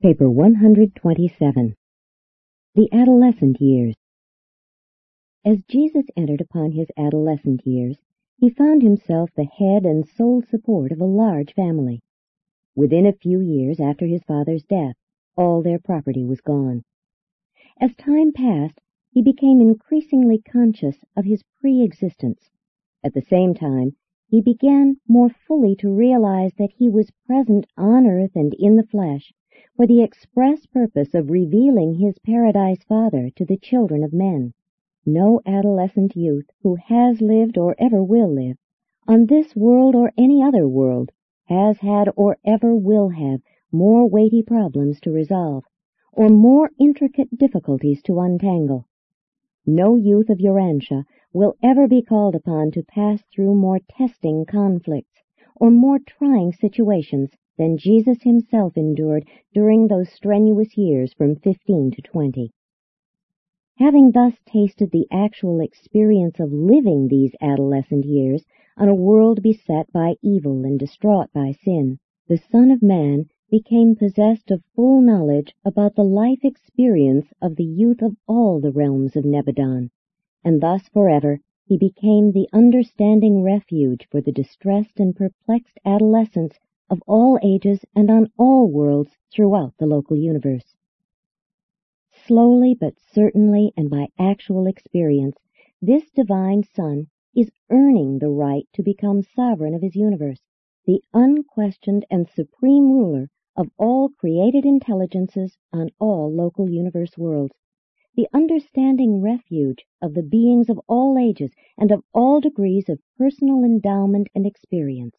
Paper 127. The Adolescent Years. As Jesus entered upon his adolescent years, he found himself the head and sole support of a large family. Within a few years after his father's death, all their property was gone. As time passed, he became increasingly conscious of his pre-existence. At the same time, he began more fully to realize that he was present on earth and in the flesh for the express purpose of revealing his Paradise Father to the children of men. No adolescent youth who has lived or ever will live, on this world or any other world, has had or ever will have more weighty problems to resolve, or more intricate difficulties to untangle. No youth of Urantia will ever be called upon to pass through more testing conflicts or more trying situations than Jesus himself endured during those strenuous years from 15 to 20. Having thus tasted the actual experience of living these adolescent years on a world beset by evil and distraught by sin, the Son of Man became possessed of full knowledge about the life experience of the youth of all the realms of Nebadon, and thus forever he became the understanding refuge for the distressed and perplexed adolescents of all ages and on all worlds throughout the local universe. Slowly but certainly and by actual experience, this divine Son is earning the right to become sovereign of his universe, the unquestioned and supreme ruler of all created intelligences on all local universe worlds, the understanding refuge of the beings of all ages and of all degrees of personal endowment and experience.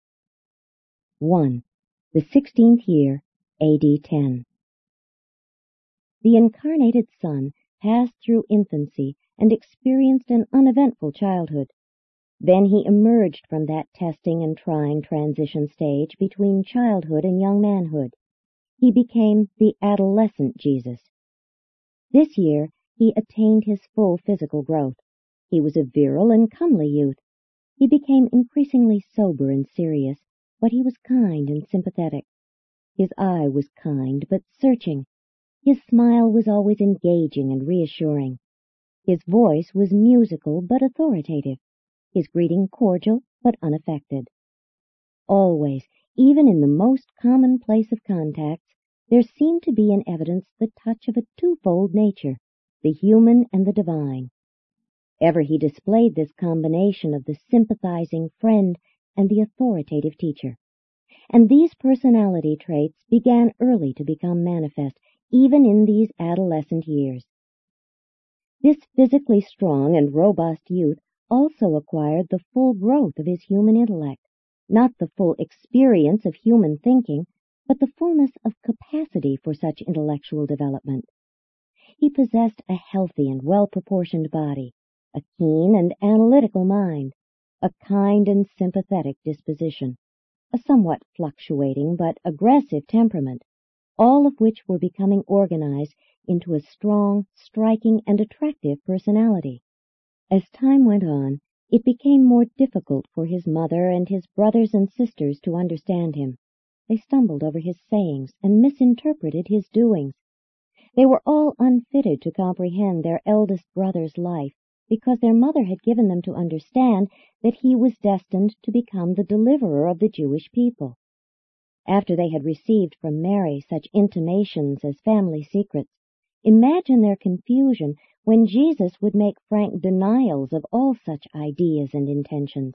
1. The 16th year, A.D. 10. The incarnated Son passed through infancy and experienced an uneventful childhood. Then he emerged from that testing and trying transition stage between childhood and young manhood. He became the adolescent Jesus. This year he attained his full physical growth. He was a virile and comely youth. He became increasingly sober and serious, but he was kind and sympathetic. His eye was kind but searching. His smile was always engaging and reassuring. His voice was musical but authoritative. His greeting cordial but unaffected. Always, even in the most commonplace of contacts, there seemed to be in evidence the touch of a twofold nature, the human and the divine. Ever he displayed this combination of the sympathizing friend and the authoritative teacher. And these personality traits began early to become manifest, even in these adolescent years. This physically strong and robust youth also acquired the full growth of his human intellect, not the full experience of human thinking, but the fullness of capacity for such intellectual development. He possessed a healthy and well-proportioned body, a keen and analytical mind, a kind and sympathetic disposition, a somewhat fluctuating but aggressive temperament, all of which were becoming organized into a strong, striking, and attractive personality. As time went on, it became more difficult for his mother and his brothers and sisters to understand him. They stumbled over his sayings and misinterpreted his doings. They were all unfitted to comprehend their eldest brother's life because their mother had given them to understand that he was destined to become the deliverer of the Jewish people. After they had received from Mary such intimations as family secrets, imagine their confusion when Jesus would make frank denials of all such ideas and intentions.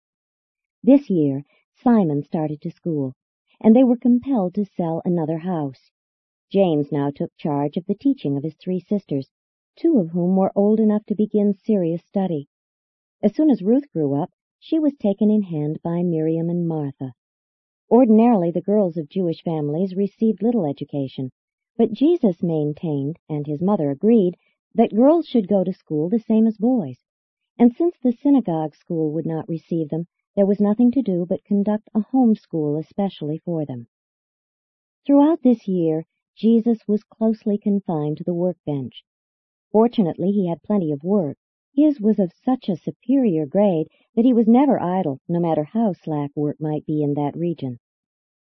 This year, Simon started to school, and they were compelled to sell another house. James now took charge of the teaching of his three sisters, two of whom were old enough to begin serious study. As soon as Ruth grew up, she was taken in hand by Miriam and Martha. Ordinarily, the girls of Jewish families received little education, but Jesus maintained, and his mother agreed, that girls should go to school the same as boys, and since the synagogue school would not receive them, there was nothing to do but conduct a home school especially for them. Throughout this year, Jesus was closely confined to the workbench. Fortunately, he had plenty of work. His was of such a superior grade that he was never idle, no matter how slack work might be in that region.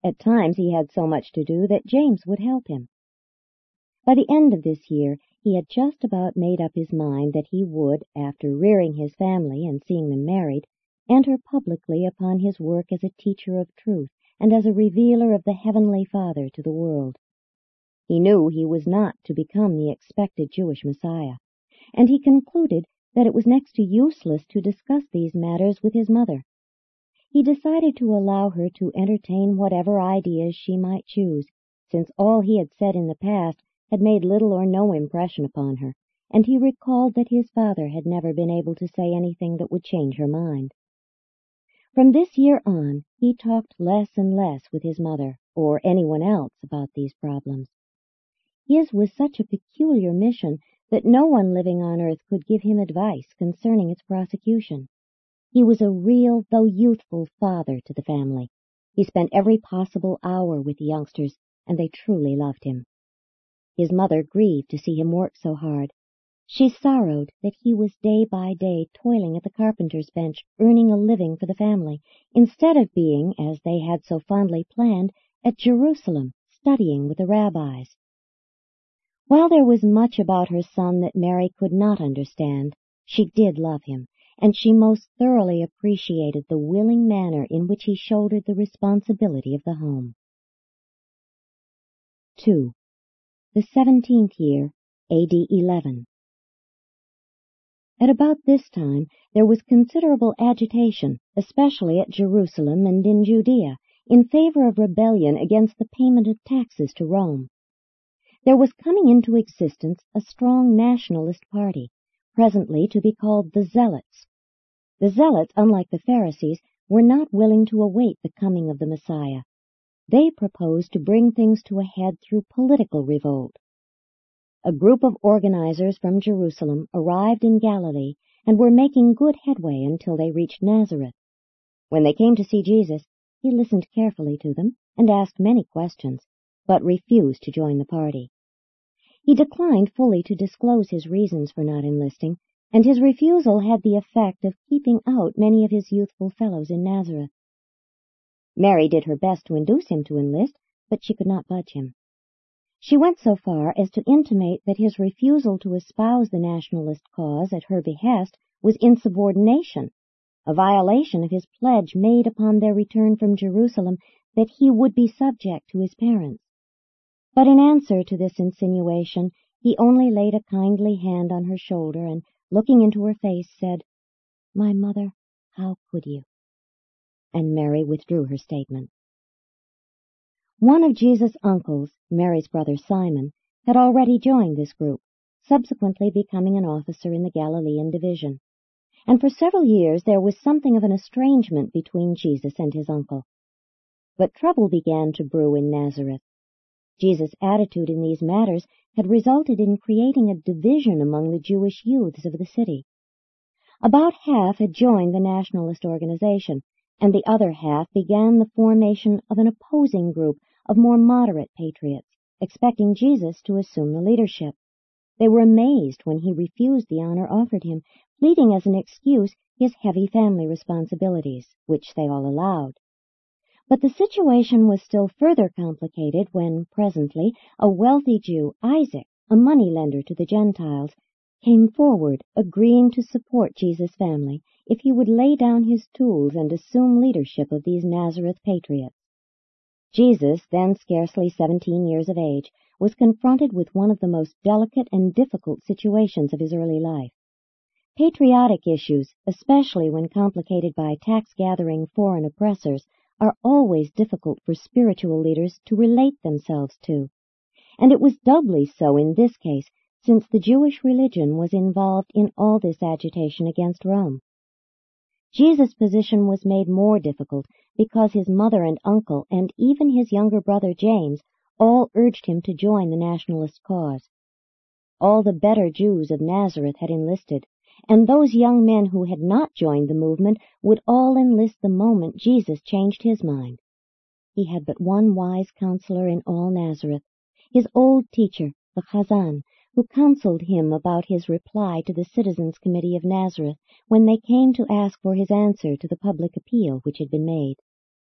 At times he had so much to do that James would help him. By the end of this year, he had just about made up his mind that he would, after rearing his family and seeing them married, enter publicly upon his work as a teacher of truth and as a revealer of the Heavenly Father to the world. He knew he was not to become the expected Jewish Messiah, and he concluded that it was next to useless to discuss these matters with his mother. He decided to allow her to entertain whatever ideas she might choose, since all he had said in the past had made little or no impression upon her, and he recalled that his father had never been able to say anything that would change her mind. From this year on, he talked less and less with his mother or anyone else about these problems. His was such a peculiar mission that no one living on earth could give him advice concerning its prosecution. He was a real, though youthful, father to the family. He spent every possible hour with the youngsters, and they truly loved him. His mother grieved to see him work so hard. She sorrowed that he was day by day toiling at the carpenter's bench, earning a living for the family, instead of being, as they had so fondly planned, at Jerusalem, studying with the rabbis. While there was much about her son that Mary could not understand, she did love him, and she most thoroughly appreciated the willing manner in which he shouldered the responsibility of the home. 2. The 17th year, A.D. 11. At about this time there was considerable agitation, especially at Jerusalem and in Judea, in favor of rebellion against the payment of taxes to Rome. There was coming into existence a strong nationalist party, presently to be called the Zealots. The Zealots, unlike the Pharisees, were not willing to await the coming of the Messiah. They proposed to bring things to a head through political revolt. A group of organizers from Jerusalem arrived in Galilee and were making good headway until they reached Nazareth. When they came to see Jesus, he listened carefully to them and asked many questions, but refused to join the party. He declined fully to disclose his reasons for not enlisting, and his refusal had the effect of keeping out many of his youthful fellows in Nazareth. Mary did her best to induce him to enlist, but she could not budge him. She went so far as to intimate that his refusal to espouse the nationalist cause at her behest was insubordination, a violation of his pledge made upon their return from Jerusalem that he would be subject to his parents. But in answer to this insinuation, he only laid a kindly hand on her shoulder and, looking into her face, said, "My mother, how could you?" And Mary withdrew her statement. One of Jesus' uncles, Mary's brother Simon, had already joined this group, subsequently becoming an officer in the Galilean division. And for several years there was something of an estrangement between Jesus and his uncle. But trouble began to brew in Nazareth. Jesus' attitude in these matters had resulted in creating a division among the Jewish youths of the city. About half had joined the nationalist organization, and the other half began the formation of an opposing group of more moderate patriots, expecting Jesus to assume the leadership. They were amazed when he refused the honor offered him, pleading as an excuse his heavy family responsibilities, which they all allowed. But the situation was still further complicated when, presently, a wealthy Jew, Isaac, a money-lender to the Gentiles, came forward, agreeing to support Jesus' family if he would lay down his tools and assume leadership of these Nazareth patriots. Jesus, then scarcely 17 years of age, was confronted with one of the most delicate and difficult situations of his early life. Patriotic issues, especially when complicated by tax-gathering foreign oppressors, are always difficult for spiritual leaders to relate themselves to, and it was doubly so in this case, since the Jewish religion was involved in all this agitation against Rome. Jesus' position was made more difficult because his mother and uncle, and even his younger brother James, all urged him to join the nationalist cause. All the better Jews of Nazareth had enlisted, and those young men who had not joined the movement would all enlist the moment Jesus changed his mind. He had but one wise counselor in all Nazareth, his old teacher, the Chazan, who counseled him about his reply to the Citizens' Committee of Nazareth when they came to ask for his answer to the public appeal which had been made.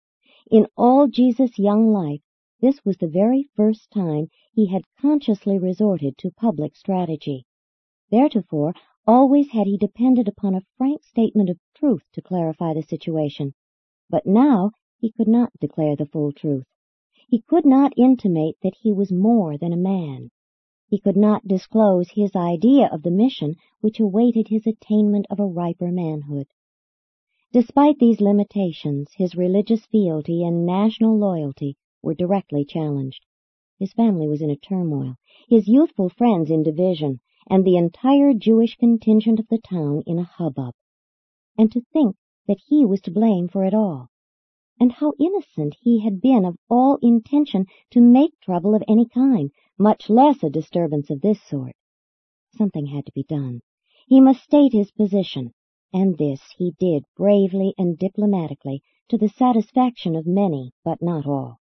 In all Jesus' young life, this was the very first time he had consciously resorted to public strategy. Theretofore, always had he depended upon a frank statement of truth to clarify the situation. But now he could not declare the full truth. He could not intimate that he was more than a man. He could not disclose his idea of the mission which awaited his attainment of a riper manhood. Despite these limitations, his religious fealty and national loyalty were directly challenged. His family was in a turmoil, his youthful friends in division, and the entire Jewish contingent of the town in a hubbub. And to think that he was to blame for it all. And how innocent he had been of all intention to make trouble of any kind, much less a disturbance of this sort. Something had to be done. He must state his position, and this he did bravely and diplomatically, to the satisfaction of many, but not all.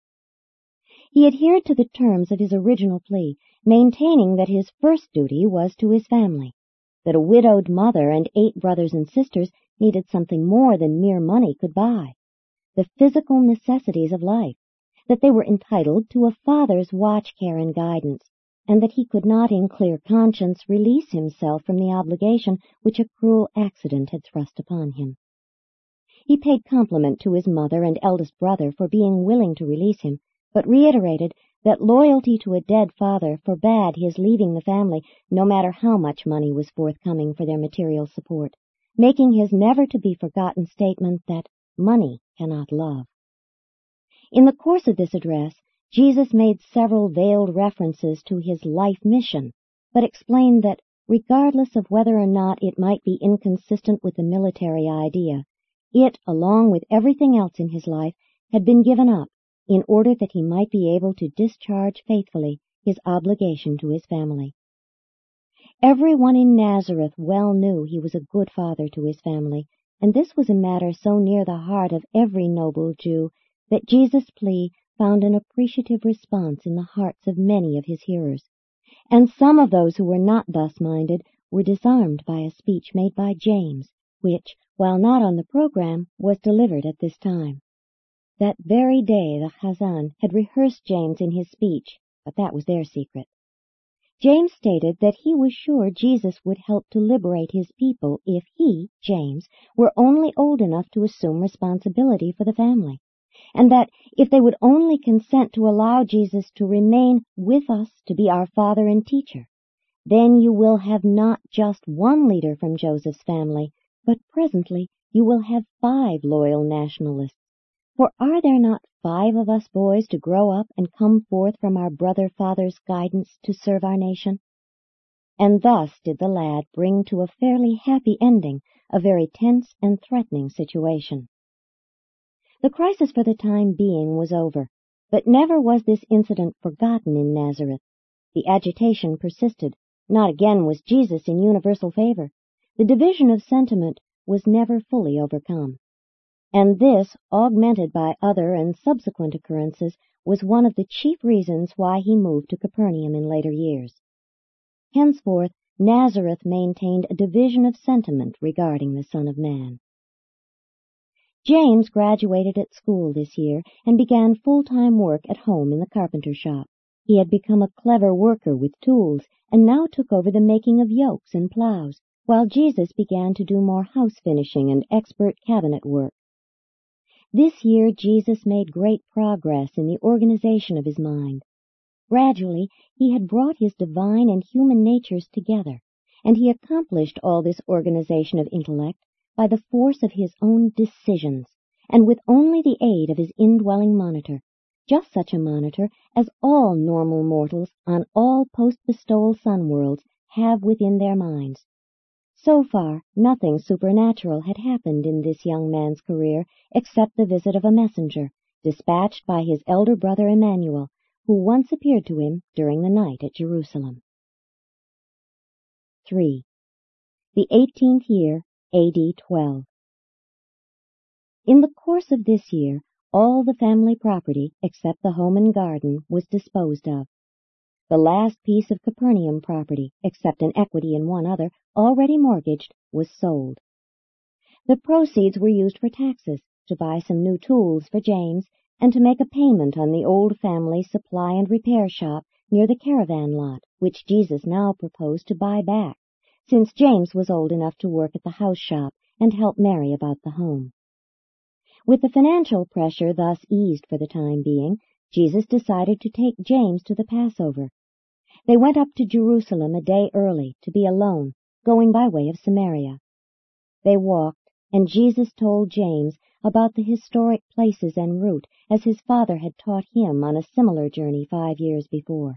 He adhered to the terms of his original plea, maintaining that his first duty was to his family, that a widowed mother and 8 brothers and sisters needed something more than mere money could buy, the physical necessities of life, that they were entitled to a father's watch, care, and guidance, and that he could not in clear conscience release himself from the obligation which a cruel accident had thrust upon him. He paid compliment to his mother and eldest brother for being willing to release him, but reiterated that loyalty to a dead father forbade his leaving the family no matter how much money was forthcoming for their material support, making his never-to-be-forgotten statement that money cannot love. In the course of this address, Jesus made several veiled references to his life mission, but explained that, regardless of whether or not it might be inconsistent with the military idea, it, along with everything else in his life, had been given up in order that he might be able to discharge faithfully his obligation to his family. Everyone in Nazareth well knew he was a good father to his family, and this was a matter so near the heart of every noble Jew that Jesus' plea found an appreciative response in the hearts of many of his hearers, and some of those who were not thus minded were disarmed by a speech made by James, which, while not on the program, was delivered at this time. That very day the Chazan had rehearsed James in his speech, but that was their secret. James stated that he was sure Jesus would help to liberate his people if he, James, were only old enough to assume responsibility for the family, and that if they would only consent to allow Jesus to remain with us to be our father and teacher, then you will have not just one leader from Joseph's family, but presently you will have 5 loyal nationalists. For are there not 5 of us boys to grow up and come forth from our brother father's guidance to serve our nation? And thus did the lad bring to a fairly happy ending a very tense and threatening situation. The crisis for the time being was over, but never was this incident forgotten in Nazareth. The agitation persisted. Not again was Jesus in universal favor. The division of sentiment was never fully overcome. And this, augmented by other and subsequent occurrences, was one of the chief reasons why he moved to Capernaum in later years. Henceforth, Nazareth maintained a division of sentiment regarding the Son of Man. James graduated at school this year and began full-time work at home in the carpenter shop. He had become a clever worker with tools and now took over the making of yokes and plows, while Jesus began to do more house finishing and expert cabinet work. This year Jesus made great progress in the organization of his mind. Gradually he had brought his divine and human natures together, and he accomplished all this organization of intellect by the force of his own decisions, and with only the aid of his indwelling monitor, just such a monitor as all normal mortals on all post-bestowal sun worlds have within their minds. So far, nothing supernatural had happened in this young man's career except the visit of a messenger, dispatched by his elder brother Emmanuel, who once appeared to him during the night at Jerusalem. 3. The 18th year, A.D. 12. In the course of this year, all the family property, except the home and garden, was disposed of. The last piece of Capernaum property, except an equity in one other, already mortgaged, was sold. The proceeds were used for taxes, to buy some new tools for James, and to make a payment on the old family supply and repair shop near the caravan lot, which Jesus now proposed to buy back, since James was old enough to work at the house shop and help Mary about the home. With the financial pressure thus eased for the time being, Jesus decided to take James to the Passover. They went up to Jerusalem a day early to be alone, going by way of Samaria. They walked, and Jesus told James about the historic places en route as his father had taught him on a similar journey 5 years before.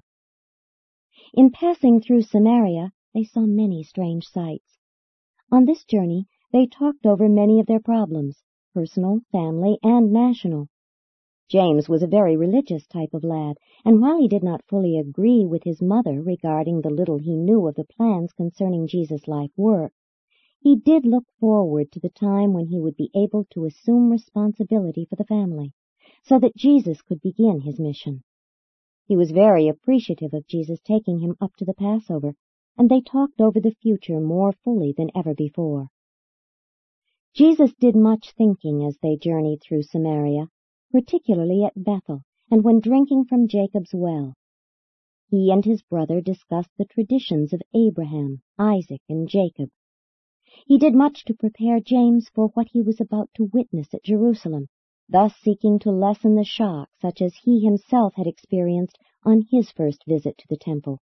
In passing through Samaria, they saw many strange sights. On this journey, they talked over many of their problems, personal, family, and national. James was a very religious type of lad, and while he did not fully agree with his mother regarding the little he knew of the plans concerning Jesus' life work, he did look forward to the time when he would be able to assume responsibility for the family, so that Jesus could begin his mission. He was very appreciative of Jesus taking him up to the Passover, and they talked over the future more fully than ever before. Jesus did much thinking as they journeyed through Samaria, particularly at Bethel, and when drinking from Jacob's well. He and his brother discussed the traditions of Abraham, Isaac, and Jacob. He did much to prepare James for what he was about to witness at Jerusalem, thus seeking to lessen the shock such as he himself had experienced on his first visit to the temple.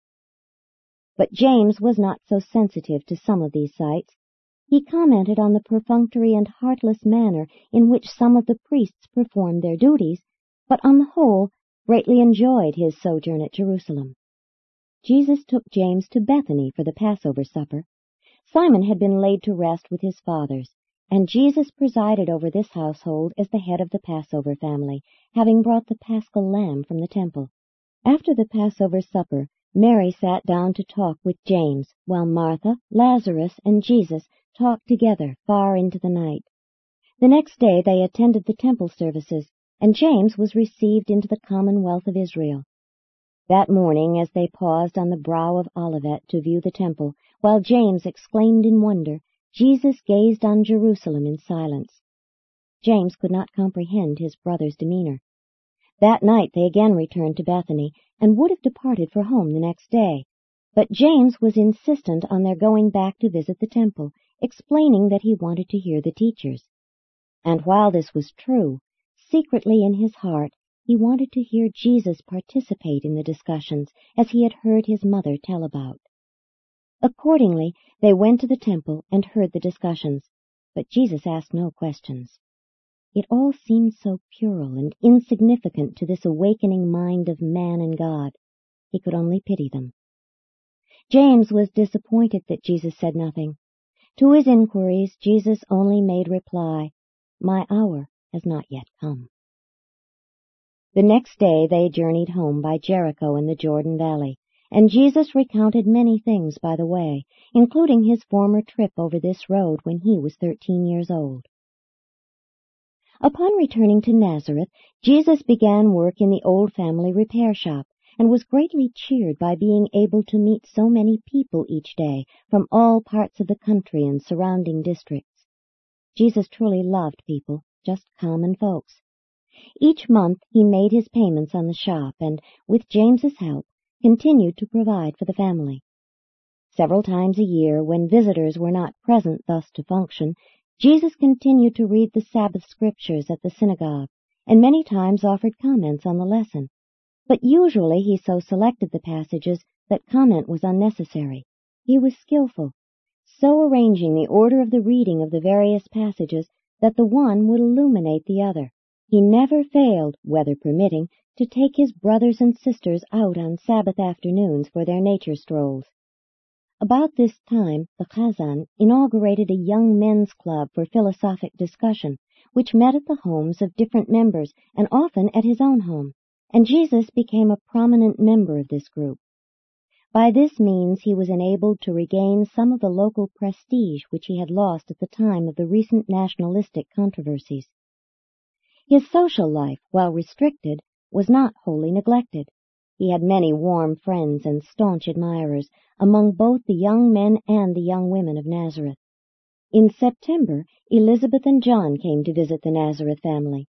But James was not so sensitive to some of these sights. He commented on the perfunctory and heartless manner in which some of the priests performed their duties, but on the whole greatly enjoyed his sojourn at Jerusalem. Jesus took James to Bethany for the Passover supper. Simon had been laid to rest with his fathers, and Jesus presided over this household as the head of the Passover family, having brought the paschal lamb from the temple. After the Passover supper, Mary sat down to talk with James, while Martha, Lazarus, and Jesus talked together far into the night. The next day they attended the temple services, and James was received into the commonwealth of Israel. That morning, as they paused on the brow of Olivet to view the temple, while James exclaimed in wonder, Jesus gazed on Jerusalem in silence. James could not comprehend his brother's demeanor. That night they again returned to Bethany, and would have departed for home the next day. But James was insistent on their going back to visit the temple, explaining that he wanted to hear the teachers. And while this was true, secretly in his heart he wanted to hear Jesus participate in the discussions, as he had heard his mother tell about. Accordingly, they went to the temple and heard the discussions, but Jesus asked no questions. It all seemed so puerile and insignificant to this awakening mind of man and God. He could only pity them. James was disappointed that Jesus said nothing. To his inquiries, Jesus only made reply, "My hour has not yet come." The next day they journeyed home by Jericho in the Jordan Valley, and Jesus recounted many things by the way, including his former trip over this road when he was 13 years old. Upon returning to Nazareth, Jesus began work in the old family repair shop, and was greatly cheered by being able to meet so many people each day from all parts of the country and surrounding districts. Jesus truly loved people, just common folks. Each month he made his payments on the shop and, with James's help, continued to provide for the family. Several times a year, when visitors were not present thus to function, Jesus continued to read the Sabbath scriptures at the synagogue, and many times offered comments on the lesson. But usually he so selected the passages that comment was unnecessary. He was skillful, so arranging the order of the reading of the various passages that the one would illuminate the other. He never failed, weather permitting, to take his brothers and sisters out on Sabbath afternoons for their nature strolls. About this time, the Chazan inaugurated a young men's club for philosophic discussion, which met at the homes of different members and often at his own home, and Jesus became a prominent member of this group. By this means he was enabled to regain some of the local prestige which he had lost at the time of the recent nationalistic controversies. His social life, while restricted, was not wholly neglected. He had many warm friends and staunch admirers among both the young men and the young women of Nazareth. In September, Elizabeth and John came to visit the Nazareth family.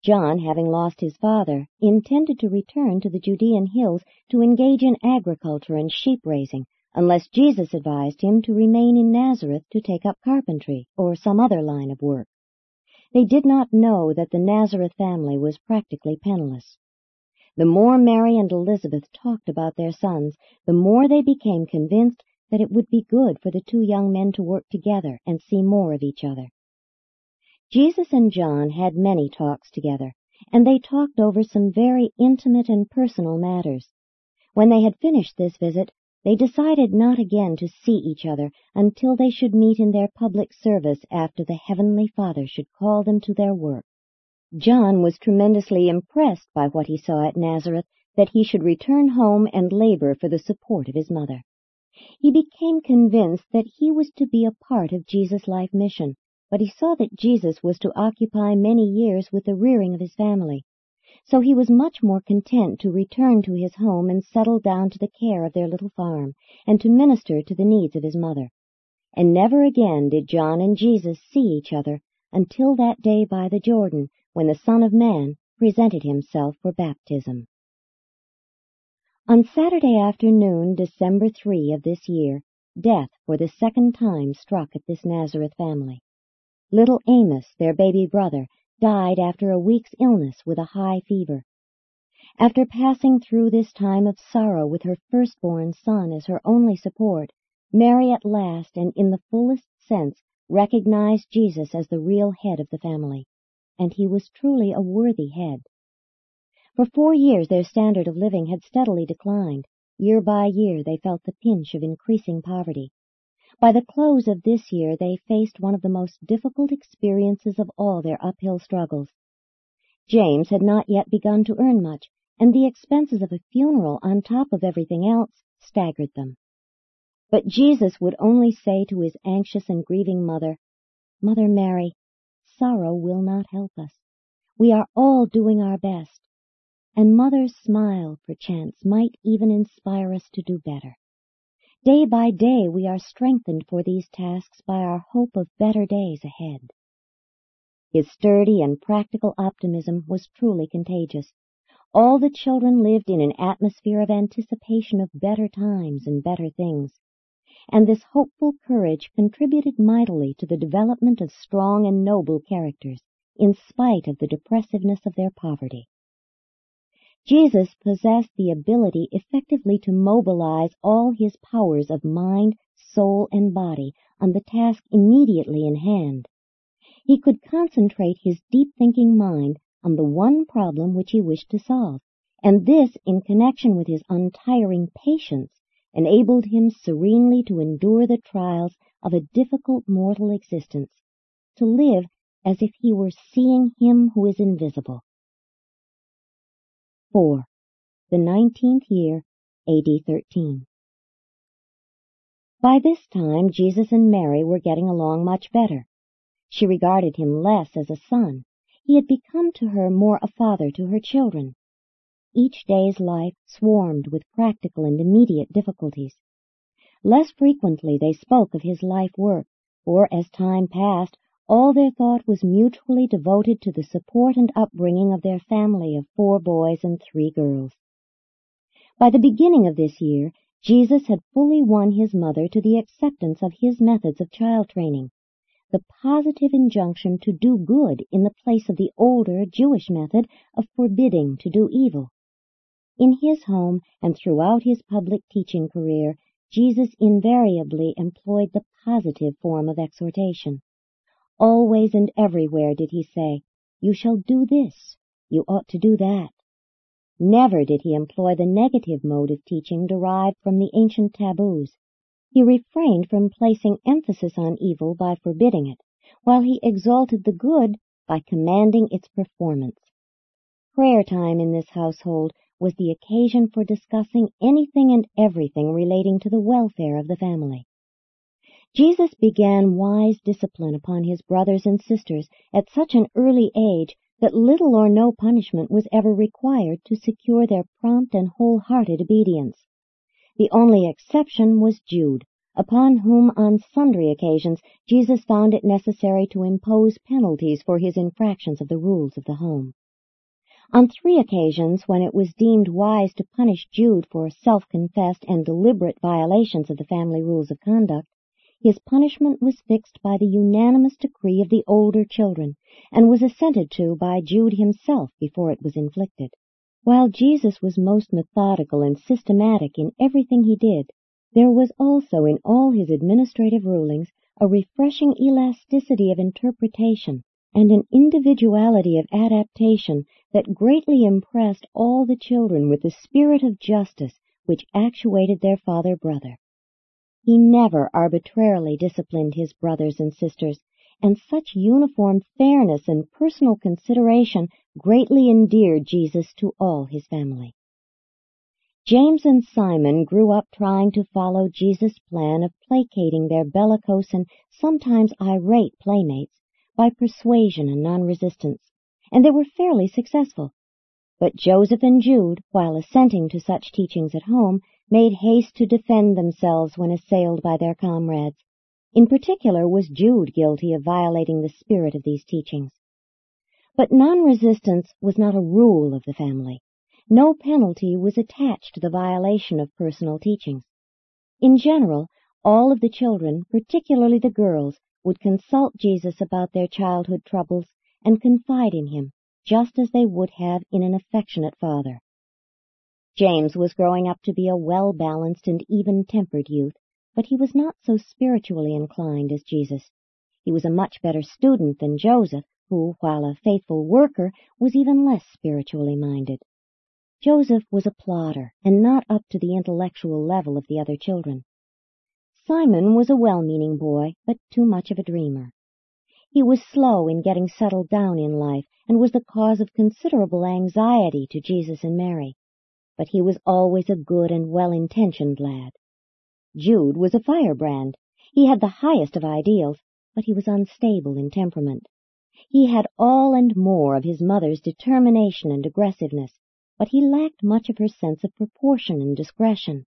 John, having lost his father, intended to return to the Judean hills to engage in agriculture and sheep-raising, unless Jesus advised him to remain in Nazareth to take up carpentry or some other line of work. They did not know that the Nazareth family was practically penniless. The more Mary and Elizabeth talked about their sons, the more they became convinced that it would be good for the two young men to work together and see more of each other. Jesus and John had many talks together, and they talked over some very intimate and personal matters. When they had finished this visit, they decided not again to see each other until they should meet in their public service after the Heavenly Father should call them to their work. John was tremendously impressed by what he saw at Nazareth, that he should return home and labor for the support of his mother. He became convinced that he was to be a part of Jesus' life mission, but he saw that Jesus was to occupy many years with the rearing of his family. So he was much more content to return to his home and settle down to the care of their little farm, and to minister to the needs of his mother. And never again did John and Jesus see each other until that day by the Jordan, when the Son of Man presented himself for baptism. On Saturday afternoon, December 3 of this year, death for the second time struck at this Nazareth family. Little Amos, their baby brother, died after a week's illness with a high fever. After passing through this time of sorrow with her firstborn son as her only support, Mary at last and in the fullest sense recognized Jesus as the real head of the family, and he was truly a worthy head. For 4 years their standard of living had steadily declined. Year by year they felt the pinch of increasing poverty. By the close of this year they faced one of the most difficult experiences of all their uphill struggles. James had not yet begun to earn much, and the expenses of a funeral on top of everything else staggered them. But Jesus would only say to his anxious and grieving mother, "Mother Mary, sorrow will not help us. We are all doing our best." And Mother's smile, perchance, might even inspire us to do better. Day by day we are strengthened for these tasks by our hope of better days ahead. His sturdy and practical optimism was truly contagious. All the children lived in an atmosphere of anticipation of better times and better things, and this hopeful courage contributed mightily to the development of strong and noble characters, in spite of the depressiveness of their poverty. Jesus possessed the ability effectively to mobilize all his powers of mind, soul, and body on the task immediately in hand. He could concentrate his deep-thinking mind on the one problem which he wished to solve, and this, in connection with his untiring patience, enabled him serenely to endure the trials of a difficult mortal existence, to live as if he were seeing him who is invisible. 4. The 19th year, A.D. 13. By this time, Jesus and Mary were getting along much better. She regarded him less as a son. He had become to her more a father to her children. Each day's life swarmed with practical and immediate difficulties. Less frequently they spoke of his life work, for as time passed, all their thought was mutually devoted to the support and upbringing of their family of 4 boys and 3 girls. By the beginning of this year, Jesus had fully won his mother to the acceptance of his methods of child training, the positive injunction to do good in the place of the older Jewish method of forbidding to do evil. In his home and throughout his public teaching career, Jesus invariably employed the positive form of exhortation. Always and everywhere did he say, "You shall do this, you ought to do that." Never did he employ the negative mode of teaching derived from the ancient taboos. He refrained from placing emphasis on evil by forbidding it, while he exalted the good by commanding its performance. Prayer time in this household was the occasion for discussing anything and everything relating to the welfare of the family. Jesus began wise discipline upon his brothers and sisters at such an early age that little or no punishment was ever required to secure their prompt and wholehearted obedience. The only exception was Jude, upon whom on sundry occasions Jesus found it necessary to impose penalties for his infractions of the rules of the home. On 3 occasions, when it was deemed wise to punish Jude for self-confessed and deliberate violations of the family rules of conduct, his punishment was fixed by the unanimous decree of the older children, and was assented to by Jude himself before it was inflicted. While Jesus was most methodical and systematic in everything he did, there was also in all his administrative rulings a refreshing elasticity of interpretation and an individuality of adaptation that greatly impressed all the children with the spirit of justice which actuated their father-brother. He never arbitrarily disciplined his brothers and sisters, and such uniform fairness and personal consideration greatly endeared Jesus to all his family. James and Simon grew up trying to follow Jesus' plan of placating their bellicose and sometimes irate playmates by persuasion and non-resistance, and they were fairly successful. But Joseph and Jude, while assenting to such teachings at home, made haste to defend themselves when assailed by their comrades. In particular was Jude guilty of violating the spirit of these teachings. But non-resistance was not a rule of the family. No penalty was attached to the violation of personal teachings. In general, all of the children, particularly the girls, would consult Jesus about their childhood troubles and confide in him, just as they would have in an affectionate father. James was growing up to be a well-balanced and even-tempered youth, but he was not so spiritually inclined as Jesus. He was a much better student than Joseph, who, while a faithful worker, was even less spiritually minded. Joseph was a plodder, and not up to the intellectual level of the other children. Simon was a well-meaning boy, but too much of a dreamer. He was slow in getting settled down in life, and was the cause of considerable anxiety to Jesus and Mary. But he was always a good and well-intentioned lad. Jude was a firebrand. He had the highest of ideals, but he was unstable in temperament. He had all and more of his mother's determination and aggressiveness, but he lacked much of her sense of proportion and discretion.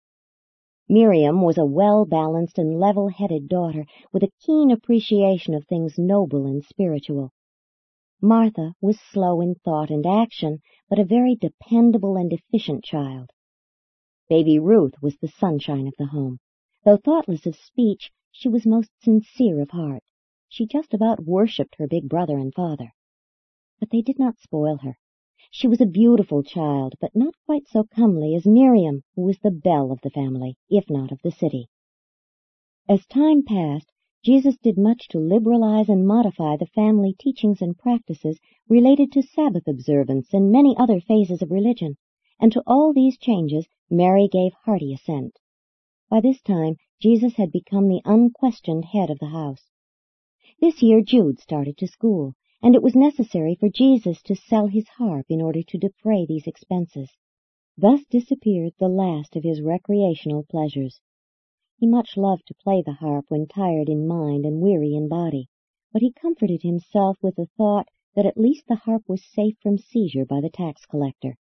Miriam was a well-balanced and level-headed daughter with a keen appreciation of things noble and spiritual. Martha was slow in thought and action, but a very dependable and efficient child. Baby Ruth was the sunshine of the home. Though thoughtless of speech, she was most sincere of heart. She just about worshipped her big brother and father. But they did not spoil her. She was a beautiful child, but not quite so comely as Miriam, who was the belle of the family, if not of the city. As time passed, Jesus did much to liberalize and modify the family teachings and practices related to Sabbath observance and many other phases of religion, and to all these changes Mary gave hearty assent. By this time, Jesus had become the unquestioned head of the house. This year Jude started to school, and it was necessary for Jesus to sell his harp in order to defray these expenses. Thus disappeared the last of his recreational pleasures. He much loved to play the harp when tired in mind and weary in body, but he comforted himself with the thought that at least the harp was safe from seizure by the tax collector.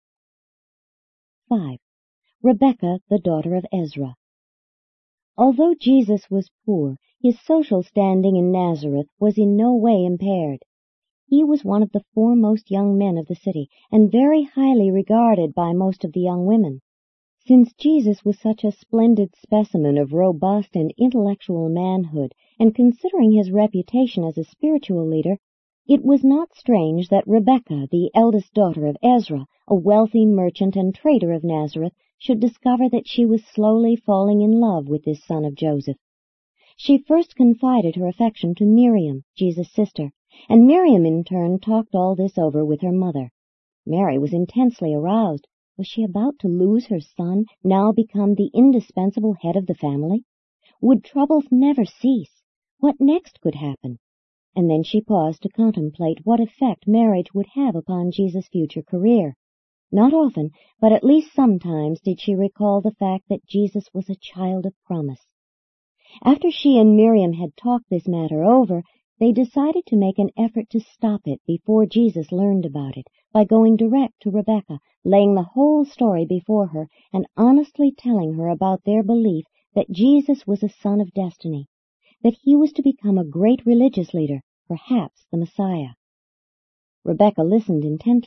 5. Rebekah, the daughter of Ezra. Although Jesus was poor, his social standing in Nazareth was in no way impaired. He was one of the foremost young men of the city, and very highly regarded by most of the young women. Since Jesus was such a splendid specimen of robust and intellectual manhood, and considering his reputation as a spiritual leader, it was not strange that Rebekah, the eldest daughter of Ezra, a wealthy merchant and trader of Nazareth, should discover that she was slowly falling in love with this son of Joseph. She first confided her affection to Miriam, Jesus' sister, and Miriam in turn talked all this over with her mother. Mary was intensely aroused. Was she about to lose her son, now become the indispensable head of the family? Would troubles never cease? What next could happen? And then she paused to contemplate what effect marriage would have upon Jesus' future career. Not often, but at least sometimes did she recall the fact that Jesus was a child of promise. After she and Miriam had talked this matter over, they decided to make an effort to stop it before Jesus learned about it, by going direct to Rebekah, laying the whole story before her, and honestly telling her about their belief that Jesus was a son of destiny, that he was to become a great religious leader, perhaps the Messiah. Rebekah listened intently,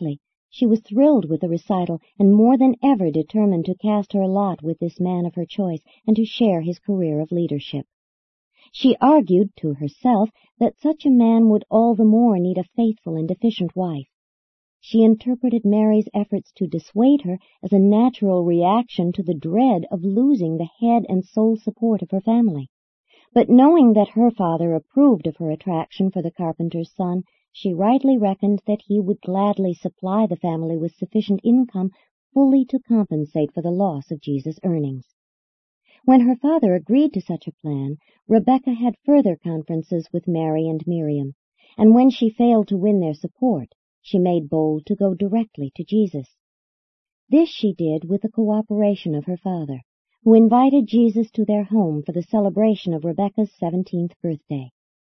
She was thrilled with the recital and more than ever determined to cast her lot with this man of her choice and to share his career of leadership. She argued to herself that such a man would all the more need a faithful and efficient wife. She interpreted Mary's efforts to dissuade her as a natural reaction to the dread of losing the head and sole support of her family. But knowing that her father approved of her attraction for the carpenter's son, she rightly reckoned that he would gladly supply the family with sufficient income fully to compensate for the loss of Jesus' earnings. When her father agreed to such a plan, Rebekah had further conferences with Mary and Miriam, and when she failed to win their support, she made bold to go directly to Jesus. This she did with the cooperation of her father, who invited Jesus to their home for the celebration of Rebekah's 17th birthday.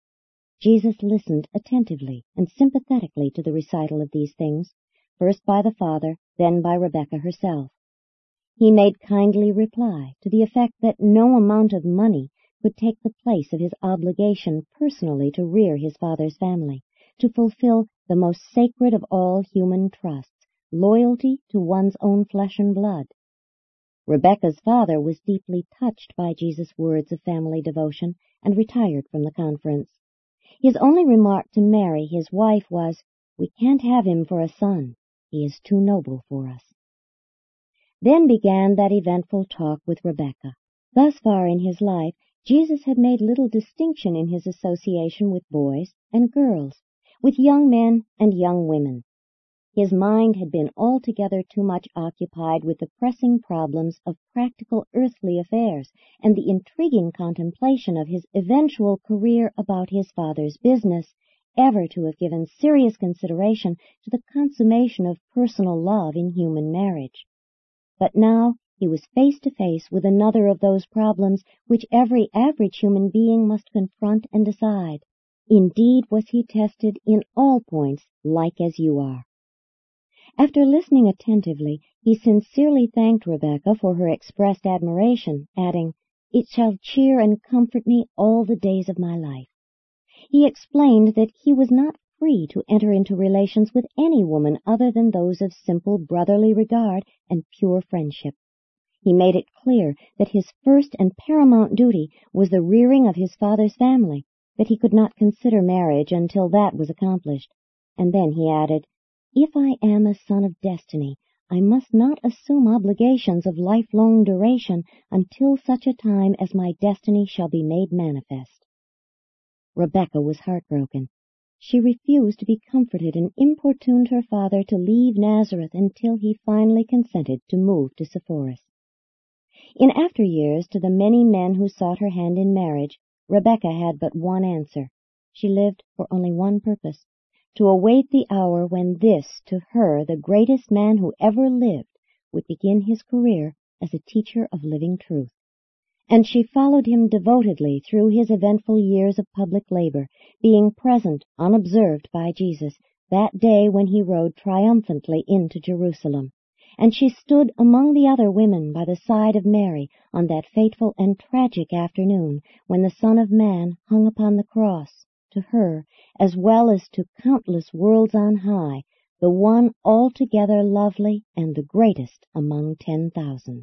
Jesus listened attentively and sympathetically to the recital of these things, first by the father, then by Rebekah herself. He made kindly reply to the effect that no amount of money could take the place of his obligation personally to rear his father's family, to fulfill the most sacred of all human trusts, loyalty to one's own flesh and blood. Rebekah's father was deeply touched by Jesus' words of family devotion and retired from the conference. His only remark to Mary, his wife, was, "We can't have him for a son. He is too noble for us." Then began that eventful talk with Rebekah. Thus far in his life, Jesus had made little distinction in his association with boys and girls, with young men and young women. His mind had been altogether too much occupied with the pressing problems of practical earthly affairs and the intriguing contemplation of his eventual career about his father's business, ever to have given serious consideration to the consummation of personal love in human marriage. But now he was face to face with another of those problems which every average human being must confront and decide. Indeed was he tested in all points like as you are. After listening attentively, he sincerely thanked Rebekah for her expressed admiration, adding, "It shall cheer and comfort me all the days of my life." He explained that he was not free to enter into relations with any woman other than those of simple brotherly regard and pure friendship. He made it clear that his first and paramount duty was the rearing of his father's family, that he could not consider marriage until that was accomplished. And then he added, "If I am a son of destiny, I must not assume obligations of lifelong duration until such a time as my destiny shall be made manifest." Rebekah was heartbroken. She refused to be comforted and importuned her father to leave Nazareth until he finally consented to move to Sepphoris. In after years, to the many men who sought her hand in marriage, Rebekah had but one answer. She lived for only one purpose, to await the hour when this, to her, the greatest man who ever lived, would begin his career as a teacher of living truth. And she followed him devotedly through his eventful years of public labor, being present, unobserved by Jesus, that day when he rode triumphantly into Jerusalem. And she stood among the other women by the side of Mary on that fateful and tragic afternoon when the Son of Man hung upon the cross, to her, as well as to countless worlds on high, the one altogether lovely and the greatest among 10,000.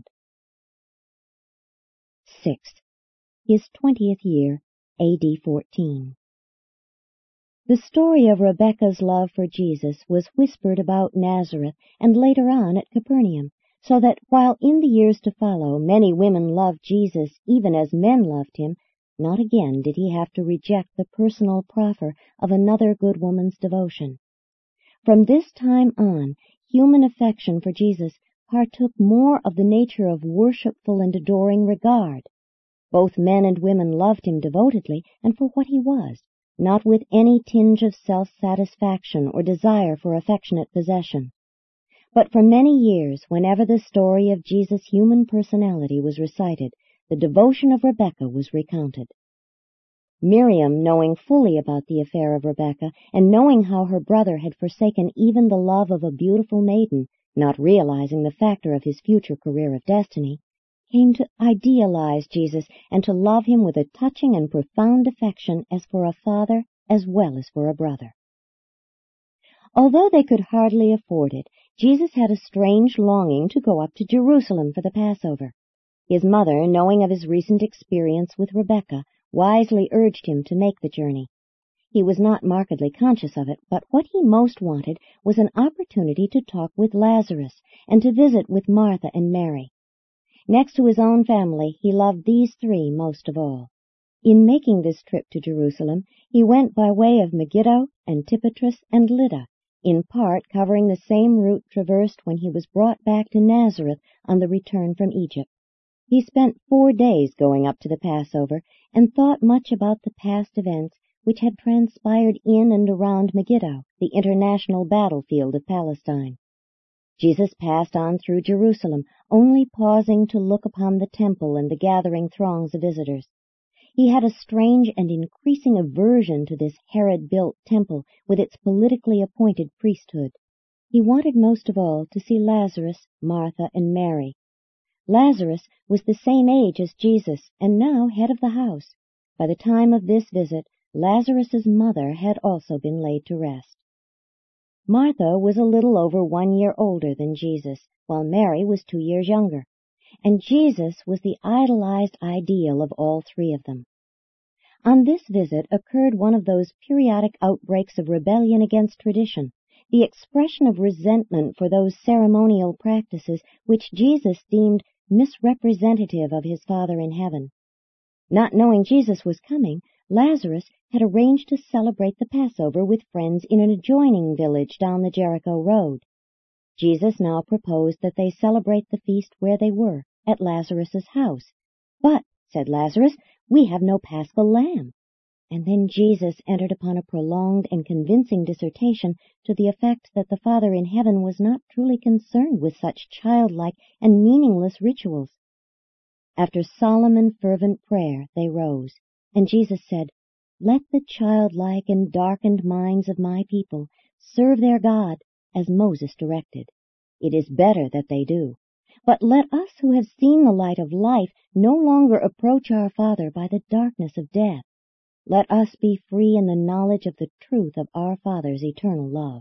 6. His 20th year, A.D. 14. The story of Rebekah's love for Jesus was whispered about Nazareth and later on at Capernaum, so that while in the years to follow many women loved Jesus even as men loved him, not again did he have to reject the personal proffer of another good woman's devotion. From this time on, human affection for Jesus partook more of the nature of worshipful and adoring regard. Both men and women loved him devotedly and for what he was, not with any tinge of self-satisfaction or desire for affectionate possession. But for many years, whenever the story of Jesus' human personality was recited, the devotion of Rebekah was recounted. Miriam, knowing fully about the affair of Rebekah, and knowing how her brother had forsaken even the love of a beautiful maiden, not realizing the factor of his future career of destiny, came to idealize Jesus and to love him with a touching and profound affection as for a father as well as for a brother. Although they could hardly afford it, Jesus had a strange longing to go up to Jerusalem for the Passover. His mother, knowing of his recent experience with Rebekah, wisely urged him to make the journey. He was not markedly conscious of it, but what he most wanted was an opportunity to talk with Lazarus and to visit with Martha and Mary. Next to his own family, he loved these three most of all. In making this trip to Jerusalem, he went by way of Megiddo, Antipatris, and Lydda, in part covering the same route traversed when he was brought back to Nazareth on the return from Egypt. He spent 4 days going up to the Passover and thought much about the past events which had transpired in and around Megiddo, the international battlefield of Palestine. Jesus passed on through Jerusalem, only pausing to look upon the temple and the gathering throngs of visitors. He had a strange and increasing aversion to this Herod-built temple with its politically appointed priesthood. He wanted most of all to see Lazarus, Martha, and Mary. Lazarus was the same age as Jesus, and now head of the house. By the time of this visit, Lazarus's mother had also been laid to rest. Martha was a little over 1 year older than Jesus, while Mary was 2 years younger, and Jesus was the idolized ideal of all three of them. On this visit occurred one of those periodic outbreaks of rebellion against tradition, the expression of resentment for those ceremonial practices which Jesus deemed misrepresentative of his Father in heaven. Not knowing Jesus was coming, Lazarus had arranged to celebrate the Passover with friends in an adjoining village down the Jericho road. Jesus now proposed that they celebrate the feast where they were, at Lazarus's house. "But," said Lazarus, "we have no paschal lamb." And then Jesus entered upon a prolonged and convincing dissertation to the effect that the Father in heaven was not truly concerned with such childlike and meaningless rituals. After solemn and fervent prayer they rose, and Jesus said, "Let the childlike and darkened minds of my people serve their God as Moses directed. It is better that they do. But let us who have seen the light of life no longer approach our Father by the darkness of death. Let us be free in the knowledge of the truth of our Father's eternal love."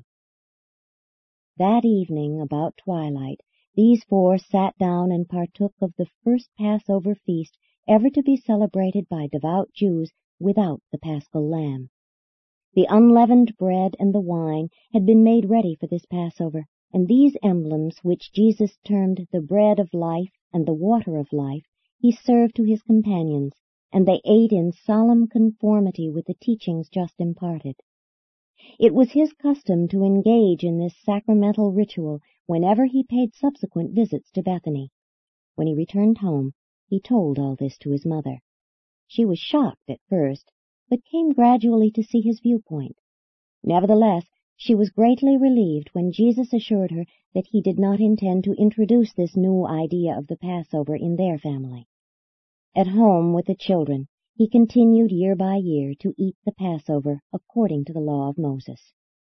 That evening, about twilight, these four sat down and partook of the first Passover feast ever to be celebrated by devout Jews without the paschal lamb. The unleavened bread and the wine had been made ready for this Passover, and these emblems, which Jesus termed the bread of life and the water of life, he served to his companions, and they ate in solemn conformity with the teachings just imparted. It was his custom to engage in this sacramental ritual whenever he paid subsequent visits to Bethany. When he returned home, he told all this to his mother. She was shocked at first, but came gradually to see his viewpoint. Nevertheless, she was greatly relieved when Jesus assured her that he did not intend to introduce this new idea of the Passover in their family. At home with the children, he continued year by year to eat the Passover according to the law of Moses.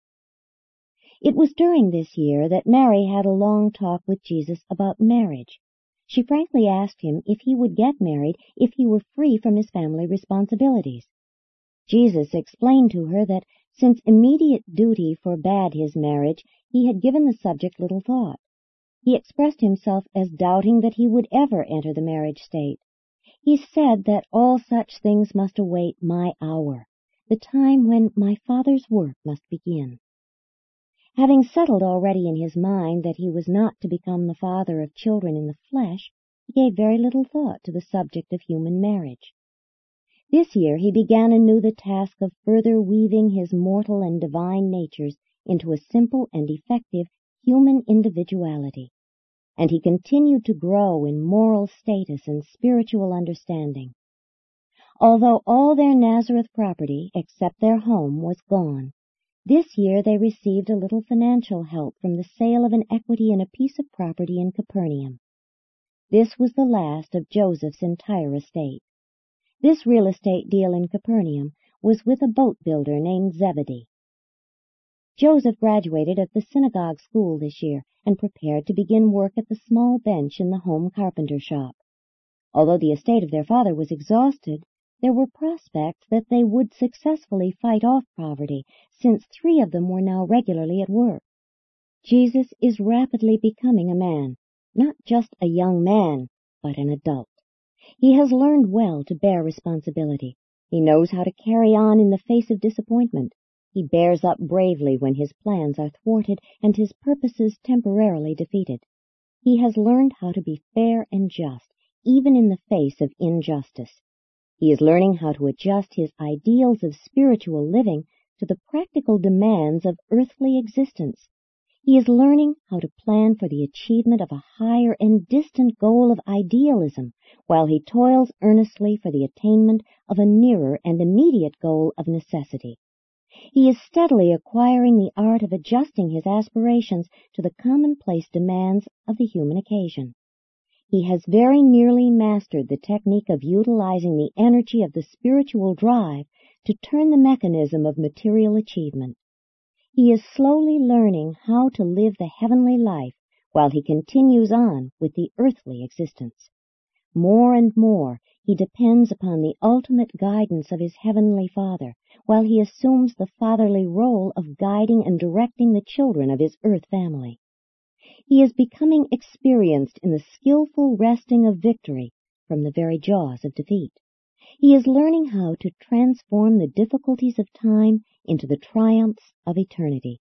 It was during this year that Mary had a long talk with Jesus about marriage. She frankly asked him if he would get married if he were free from his family responsibilities. Jesus explained to her that since immediate duty forbade his marriage, he had given the subject little thought. He expressed himself as doubting that he would ever enter the marriage state. He said that all such things must await my hour, the time when my Father's work must begin. Having settled already in his mind that he was not to become the father of children in the flesh, he gave very little thought to the subject of human marriage. This year he began anew the task of further weaving his mortal and divine natures into a simple and effective human individuality, and he continued to grow in moral status and spiritual understanding. Although all their Nazareth property, except their home, was gone, this year they received a little financial help from the sale of an equity in a piece of property in Capernaum. This was the last of Joseph's entire estate. This real estate deal in Capernaum was with a boat builder named Zebedee. Joseph graduated at the synagogue school this year and prepared to begin work at the small bench in the home carpenter shop. Although the estate of their father was exhausted, there were prospects that they would successfully fight off poverty, since 3 of them were now regularly at work. Jesus is rapidly becoming a man, not just a young man, but an adult. He has learned well to bear responsibility. He knows how to carry on in the face of disappointment. He bears up bravely when his plans are thwarted and his purposes temporarily defeated. He has learned how to be fair and just, even in the face of injustice. He is learning how to adjust his ideals of spiritual living to the practical demands of earthly existence. He is learning how to plan for the achievement of a higher and distant goal of idealism, while he toils earnestly for the attainment of a nearer and immediate goal of necessity. He is steadily acquiring the art of adjusting his aspirations to the commonplace demands of the human occasion. He has very nearly mastered the technique of utilizing the energy of the spiritual drive to turn the mechanism of material achievement. He is slowly learning how to live the heavenly life while he continues on with the earthly existence. More and more he depends upon the ultimate guidance of his heavenly Father, while he assumes the fatherly role of guiding and directing the children of his earth family. He is becoming experienced in the skillful wresting of victory from the very jaws of defeat. He is learning how to transform the difficulties of time into the triumphs of eternity.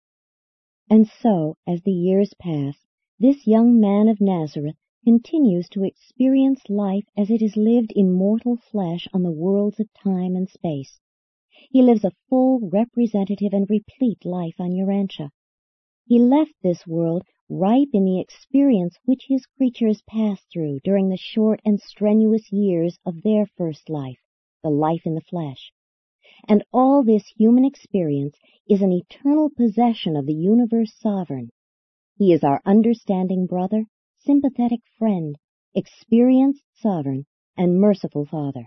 And so, as the years pass, this young man of Nazareth continues to experience life as it is lived in mortal flesh on the worlds of time and space. He lives a full, representative, and replete life on Urantia. He left this world ripe in the experience which his creatures passed through during the short and strenuous years of their first life, the life in the flesh. And all this human experience is an eternal possession of the universe sovereign. He is our understanding brother, sympathetic friend, experienced sovereign, and merciful Father.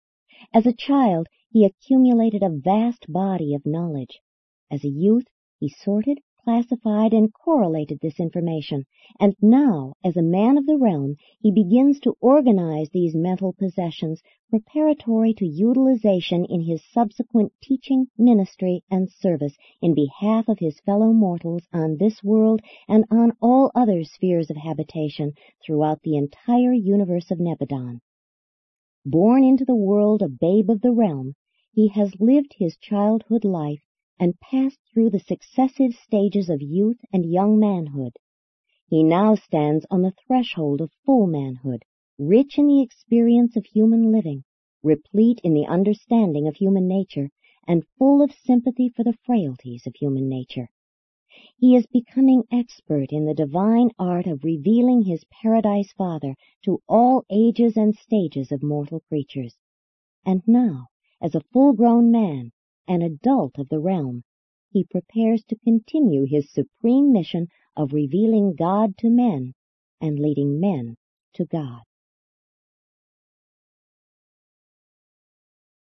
As a child, he accumulated a vast body of knowledge. As a youth, he sorted, classified, and correlated this information, and now, as a man of the realm, he begins to organize these mental possessions preparatory to utilization in his subsequent teaching, ministry, and service in behalf of his fellow mortals on this world and on all other spheres of habitation throughout the entire universe of Nebadon. Born into the world a babe of the realm, he has lived his childhood life and passed through the successive stages of youth and young manhood. He now stands on the threshold of full manhood, rich in the experience of human living, replete in the understanding of human nature, and full of sympathy for the frailties of human nature. He is becoming expert in the divine art of revealing his Paradise Father to all ages and stages of mortal creatures. And now, as a full-grown man, an adult of the realm, he prepares to continue his supreme mission of revealing God to men and leading men to God.